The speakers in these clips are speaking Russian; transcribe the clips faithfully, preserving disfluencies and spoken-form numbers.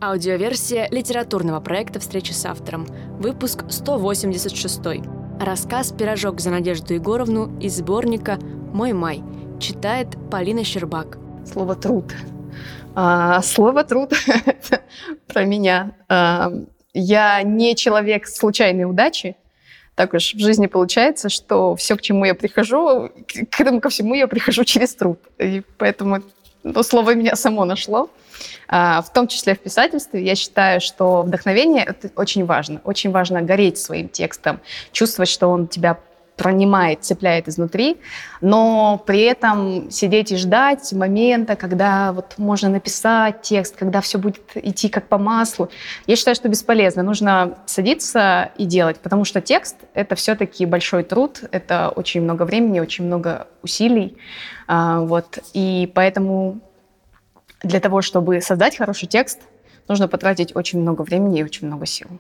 Аудиоверсия литературного проекта «Встреча с автором». Выпуск сто восемьдесят шесть. Рассказ «Пирожок за Надежду Егоровну» из сборника «Мой май». Читает Полина Щербак. Слово «труд». А, слово «труд» — про меня. А, я не человек случайной удачи. Так уж в жизни получается, что все, к чему я прихожу, к этому ко всему я прихожу через труд. И поэтому ну, слово меня само нашло. А, в том числе в писательстве. Я считаю, что вдохновение — это очень важно. Очень важно гореть своим текстом, чувствовать, что он тебя пронимает, цепляет изнутри, но при этом сидеть и ждать момента, когда вот можно написать текст, когда все будет идти как по маслу. Я считаю, что бесполезно. Нужно садиться и делать, потому что текст — это все-таки большой труд, это очень много времени, очень много усилий. Вот. И поэтому для того, чтобы создать хороший текст, нужно потратить очень много времени и очень много сил.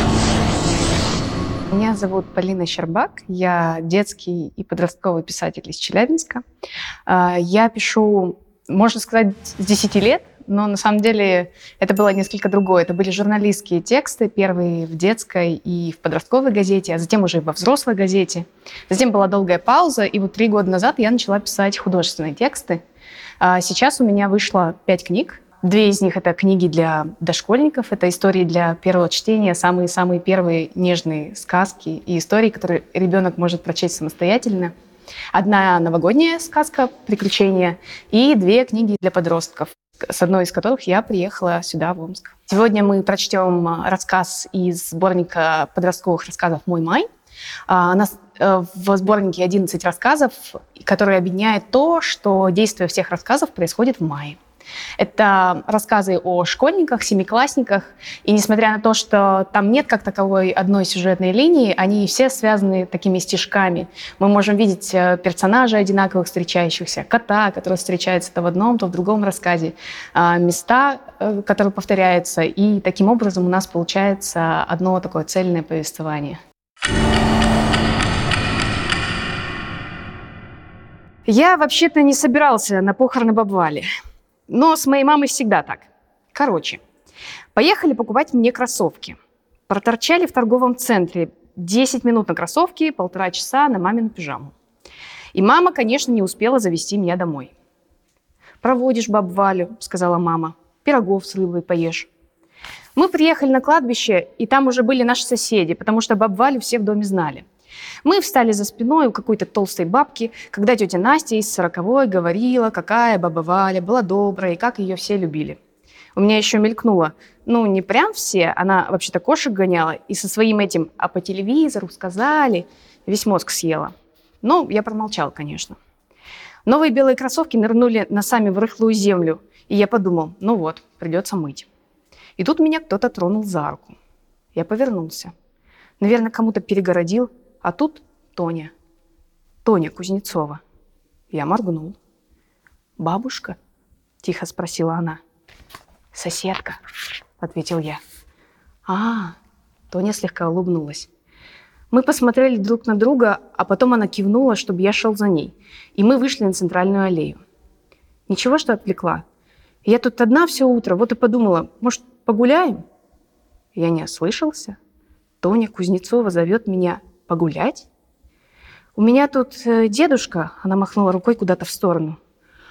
Меня зовут Полина Щербак, я детский и подростковый писатель из Челябинска. Я пишу, можно сказать, с десяти лет, но на самом деле это было несколько другое. Это были журналистские тексты, первые в детской и в подростковой газете, а затем уже и во взрослой газете. Затем была долгая пауза, и вот три года назад я начала писать художественные тексты. Сейчас у меня вышло пять книг. Две из них — это книги для дошкольников, это истории для первого чтения, самые-самые первые нежные сказки и истории, которые ребенок может прочесть самостоятельно. Одна новогодняя сказка «Приключения» и две книги для подростков, с одной из которых я приехала сюда, в Омск. Сегодня мы прочтем рассказ из сборника подростковых рассказов «Мой май». У нас в сборнике одиннадцать рассказов, которые объединяют то, что действие всех рассказов происходит в мае. Это рассказы о школьниках, семиклассниках, и несмотря на то, что там нет как таковой одной сюжетной линии, они все связаны такими стишками. Мы можем видеть персонажей одинаковых встречающихся, кота, который встречается то в одном, то в другом рассказе, места, которые повторяются, и таким образом у нас получается одно такое цельное повествование. Я вообще-то не собирался на похороны бабы Вали. Но с моей мамой всегда так. Короче, поехали покупать мне кроссовки. Проторчали в торговом центре десять минут на кроссовки, полтора часа на мамину пижаму. И мама, конечно, не успела завезти меня домой. «Проводишь бабу Валю», — сказала мама, — «пирогов с рыбой поешь». Мы приехали на кладбище, и там уже были наши соседи, потому что бабу Валю все в доме знали. Мы встали за спиной у какой-то толстой бабки, когда тетя Настя из сороковой говорила, какая баба Валя была добрая и как ее все любили. У меня еще мелькнуло, ну не прям все, она вообще-то кошек гоняла и со своим этим «а по телевизору сказали» весь мозг съела. Но я промолчал, конечно. Новые белые кроссовки нырнули носами в рыхлую землю, и я подумал, ну вот, придется мыть. И тут меня кто-то тронул за руку. Я повернулся. Наверное, кому-то перегородил. А тут Тоня. Тоня Кузнецова. Я моргнул. «Бабушка?» – тихо спросила она. «Соседка», – ответил я. «А, Тоня слегка улыбнулась. Мы посмотрели друг на друга, а потом она кивнула, чтобы я шел за ней. И мы вышли на центральную аллею. Ничего, что отвлекла. Я тут одна все утро, вот и подумала, может, погуляем?» Я не ослышался. Тоня Кузнецова зовет меня погулять? У меня тут дедушка, она махнула рукой куда-то в сторону.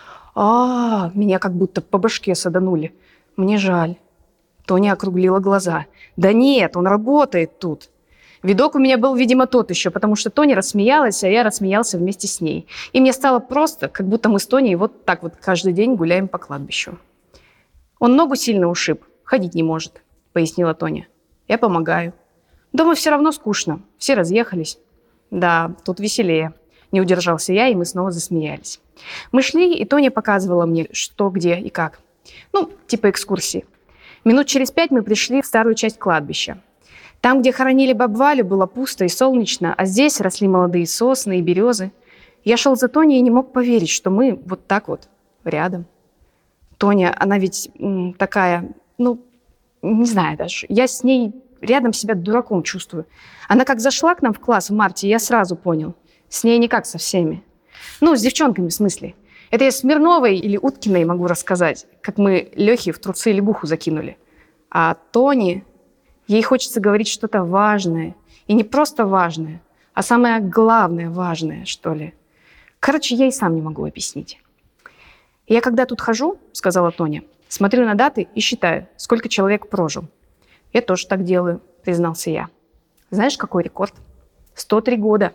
А, меня как будто по башке саданули. Мне жаль. Тоня округлила глаза. Да нет, он работает тут. Видок у меня был, видимо, тот еще, потому что Тоня рассмеялась, а я рассмеялся вместе с ней. И мне стало просто, как будто мы с Тоней вот так вот каждый день гуляем по кладбищу. Он ногу сильно ушиб, ходить не может, пояснила Тоня. Я помогаю. Дома все равно скучно, все разъехались. Да, тут веселее. Не удержался я, и мы снова засмеялись. Мы шли, и Тоня показывала мне, что, где и как. Ну, типа экскурсии. Минут через пять мы пришли в старую часть кладбища. Там, где хоронили бабу Валю, было пусто и солнечно, а здесь росли молодые сосны и березы. Я шел за Тоней и не мог поверить, что мы вот так вот рядом. Тоня, она ведь м, такая, ну, не знаю даже, я с ней рядом себя дураком чувствую. Она как зашла к нам в класс в марте, я сразу понял. С ней не как со всеми. Ну, с девчонками в смысле. Это я Смирновой или Уткиной могу рассказать, как мы Лехе в трусы лягуху закинули. А Тони, ей хочется говорить что-то важное. И не просто важное, а самое главное важное, что ли. Короче, я и сам не могу объяснить. «Я когда тут хожу, — сказала Тоня, — смотрю на даты и считаю, сколько человек прожил. Я тоже так делаю, — признался я. Знаешь, какой рекорд? сто три года.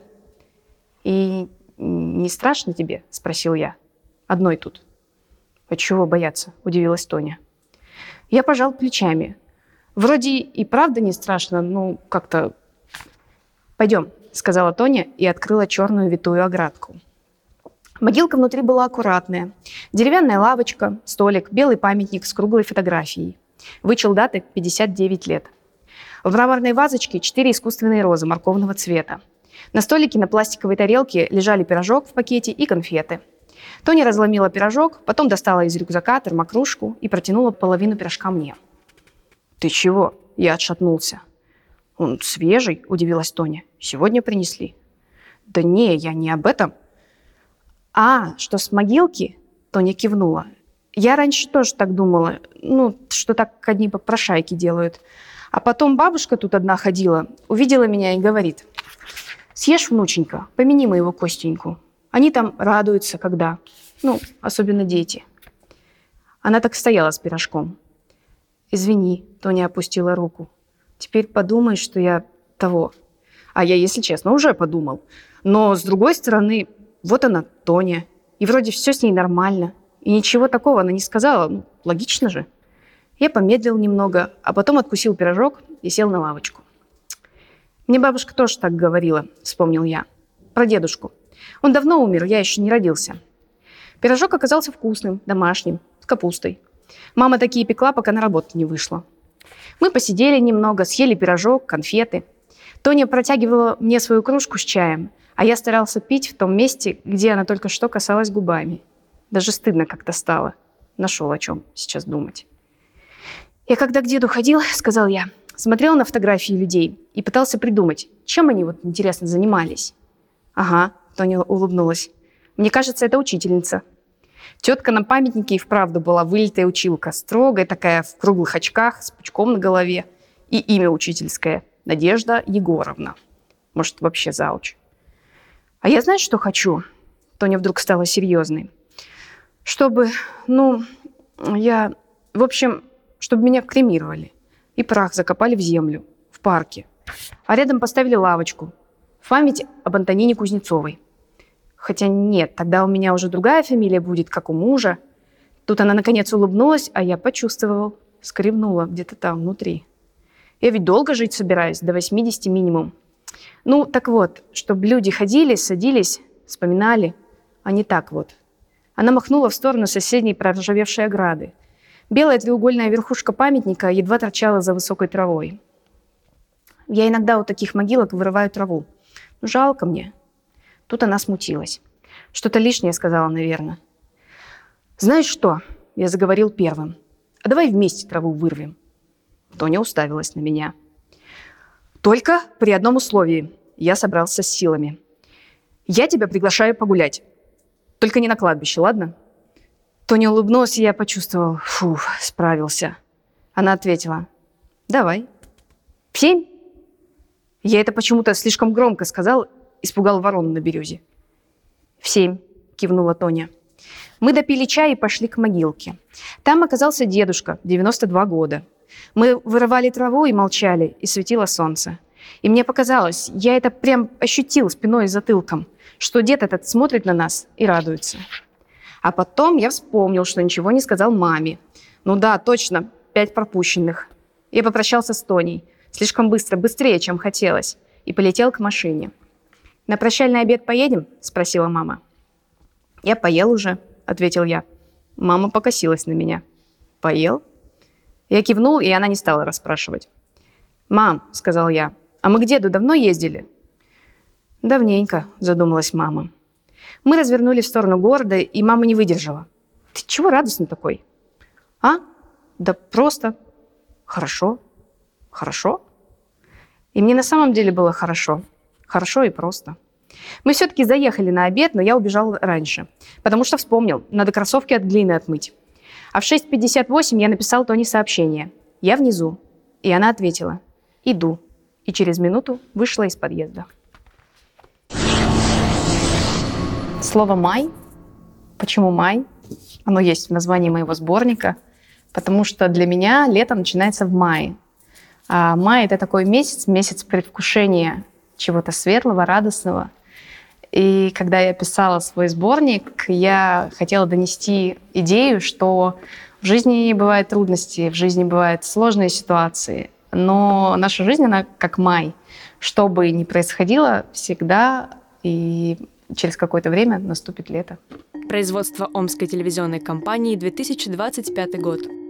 И не страшно тебе? — спросил я. Одной тут. А чего бояться? — удивилась Тоня. Я пожал плечами. Вроде и правда не страшно, ну, как-то... Пойдем, — сказала Тоня и открыла черную витую оградку. Могилка внутри была аккуратная. Деревянная лавочка, столик, белый памятник с круглой фотографией. Вычел даты пятьдесят девять лет. В мраморной вазочке четыре искусственные розы морковного цвета. На столике на пластиковой тарелке лежали пирожок в пакете и конфеты. Тоня разломила пирожок, потом достала из рюкзака термокружку и протянула половину пирожка мне. «Ты чего?» – я отшатнулся. «Он свежий?» – удивилась Тоня. «Сегодня принесли». «Да не, я не об этом». «А, что с могилки?» – Тоня кивнула. «Я раньше тоже так думала, ну, что так одни попрошайки делают. А потом бабушка тут одна ходила, увидела меня и говорит: съешь, внученька, помяни моего Костеньку. Они там радуются, когда, ну, особенно дети». Она так стояла с пирожком. «Извини», – Тоня опустила руку. «Теперь подумай, что я того». А я, если честно, уже подумал. Но, с другой стороны, вот она, Тоня, и вроде все с ней нормально. И ничего такого она не сказала, ну, логично же. Я помедлил немного, а потом откусил пирожок и сел на лавочку. «Мне бабушка тоже так говорила», – вспомнил я. «Про дедушку. Он давно умер, я еще не родился». Пирожок оказался вкусным, домашним, с капустой. Мама такие пекла, пока на работу не вышла. Мы посидели немного, съели пирожок, конфеты. Тоня протягивала мне свою кружку с чаем, а я старался пить в том месте, где она только что касалась губами. Даже стыдно как-то стало. Нашел о чем сейчас думать. «Я когда к деду ходил, — сказал я, — смотрел на фотографии людей и пытался придумать, чем они вот интересно занимались». «Ага», — Тоня улыбнулась. «Мне кажется, это учительница». Тетка на памятнике и вправду была вылитая училка, строгая такая, в круглых очках, с пучком на голове. И имя учительское — Надежда Егоровна. Может, вообще зауч. «А я знаешь, что хочу?» Тоня вдруг стала серьезной. «Чтобы, ну, я... В общем, чтобы меня кремировали. И прах закопали в землю, в парке. А рядом поставили лавочку в память об Антонине Кузнецовой. Хотя нет, тогда у меня уже другая фамилия будет, как у мужа». Тут она наконец улыбнулась, а я почувствовал, скребнула где-то там внутри. Я ведь долго жить собираюсь, до восьмидесяти минимум. Ну, так вот, чтобы люди ходили, садились, вспоминали, а не так вот. Она махнула в сторону соседней проржавевшей ограды. Белая треугольная верхушка памятника едва торчала за высокой травой. Я иногда у таких могилок вырываю траву. Ну, жалко мне. Тут она смутилась. Что-то лишнее сказала, наверное. «Знаешь что?» – я заговорил первым. «А давай вместе траву вырвем». Тоня уставилась на меня. «Только при одном условии». Я собрался с силами. «Я тебя приглашаю погулять. Только не на кладбище, ладно?» Тоня улыбнулась, и я почувствовал. Фу, справился. Она ответила: «Давай». «В семь?» Я это почему-то слишком громко сказал, испугал ворону на березе. «В семь», кивнула Тоня. Мы допили чай и пошли к могилке. Там оказался дедушка, девяносто два года. Мы вырывали траву и молчали, и светило солнце. И мне показалось, я это прям ощутил спиной и затылком, что дед этот смотрит на нас и радуется. А потом я вспомнил, что ничего не сказал маме. Ну да, точно, пять пропущенных. Я попрощался с Тоней. Слишком быстро, быстрее, чем хотелось. И полетел к машине. «На прощальный обед поедем?» – спросила мама. «Я поел уже», – ответил я. Мама покосилась на меня. «Поел?» Я кивнул, и она не стала расспрашивать. «Мам», – сказал я, – «а мы к деду давно ездили?» «Давненько», – задумалась мама. Мы развернулись в сторону города, и мама не выдержала. «Ты чего радостный такой?» «А? Да просто. Хорошо. Хорошо?» И мне на самом деле было хорошо. Хорошо и просто. Мы все-таки заехали на обед, но я убежал раньше, потому что вспомнил, надо кроссовки от глины отмыть. А в шесть пятьдесят восемь я написал Тоне сообщение. Я внизу. И она ответила: иду. И через минуту вышла из подъезда. Слово «май». Почему май? Оно есть в названии моего сборника, потому что для меня лето начинается в мае. А май – это такой месяц, месяц предвкушения чего-то светлого, радостного. И когда я писала свой сборник, я хотела донести идею, что в жизни бывают трудности, в жизни бывают сложные ситуации, но наша жизнь, она как май. Что бы ни происходило, всегда и через какое-то время наступит лето. Производство Омской телевизионной компании, две тысячи двадцать пятый год.